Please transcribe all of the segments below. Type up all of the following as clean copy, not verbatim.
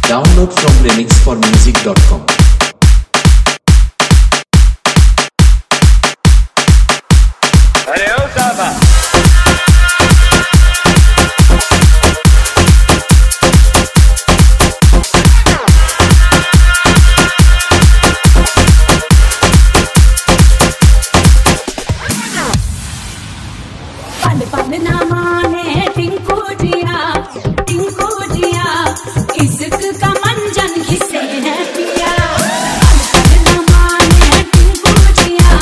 Download from remixformusic.com. अरे ओ साहबा पल ना माने टिंकू जिया इश्क का मंजन घिसे है पिया। पल ना माने टिंकू जिया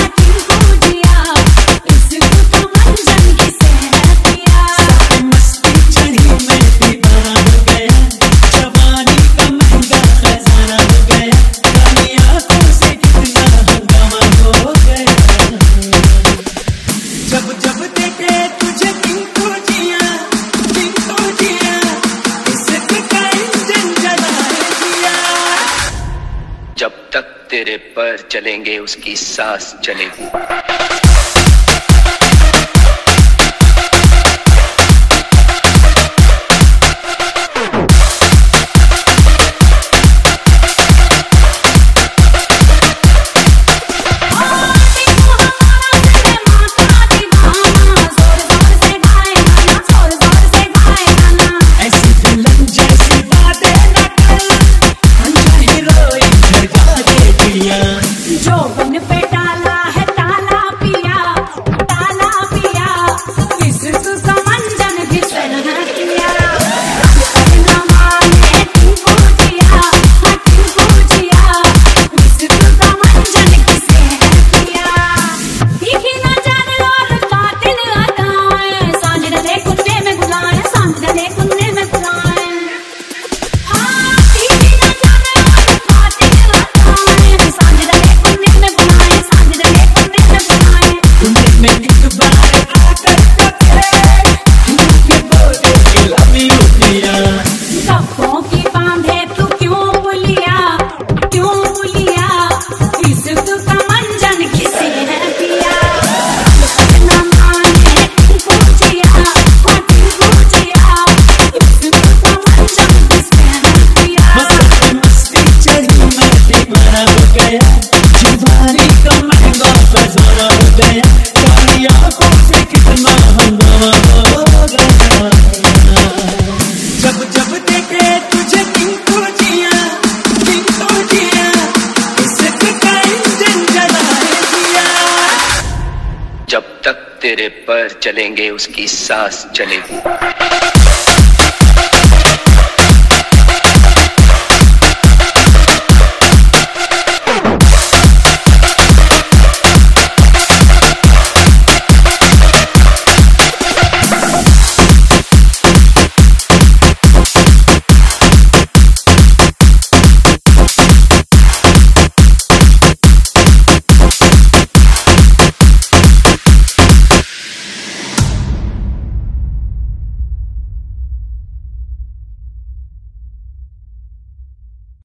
इश्क का मंजन घिसे है पिया। मस्ती चढ़ी मैं दीवाना हो गया, जवानी का महंगा खजाना हो गया, काली आंखों से कितना हंगामा हो गया। जब जब देखे तुझे टिंकू जिया इश्क का इंजन जलाए दिया। जब तक तेरे पैर चलेंगे उसकी सांस चलेगी। ऐसी दुल्हन जैसी बातें न कर, अंजा हीरोइन झड़का दे दिया। जो बन पे डाला है ताला पिया इश्क का मंजन घिसे है पिया। पल ना माने टिंकू जिया इश्क का मंजन घिसे है पिया। तीखी नजर और कातिल अदाएं, सांझ डले कुन्ने में बुलाएं, सांझ डले कुन्ने में बुलाएं। तीखी नजर और कातिल अदाएं, सांझ डले कुन्ने में बुलाएं, सांझ डले कुन्ने में बुलाएं। तुमने में एक बार आकर कहे, के बोले कि love you पिया। कब्बों की बांधे तू क्यों बुलिया इश्क का मंजन घिसे है पिया। पल ना माने टिंकू जिया इश्क का मंजन घिसे है पिया। मस्ती चढ़ी मैं दीवाना हो गया, जवानी का महंगा खजाना हो गया, काली आंखों से कितना हंगामा हो गया। जब जब देखे तुझे टिंकू जिया इश्क का इंजन जलाए दिया। जब तक तेरे पैर चलेंगे उसकी सांस चलेगी।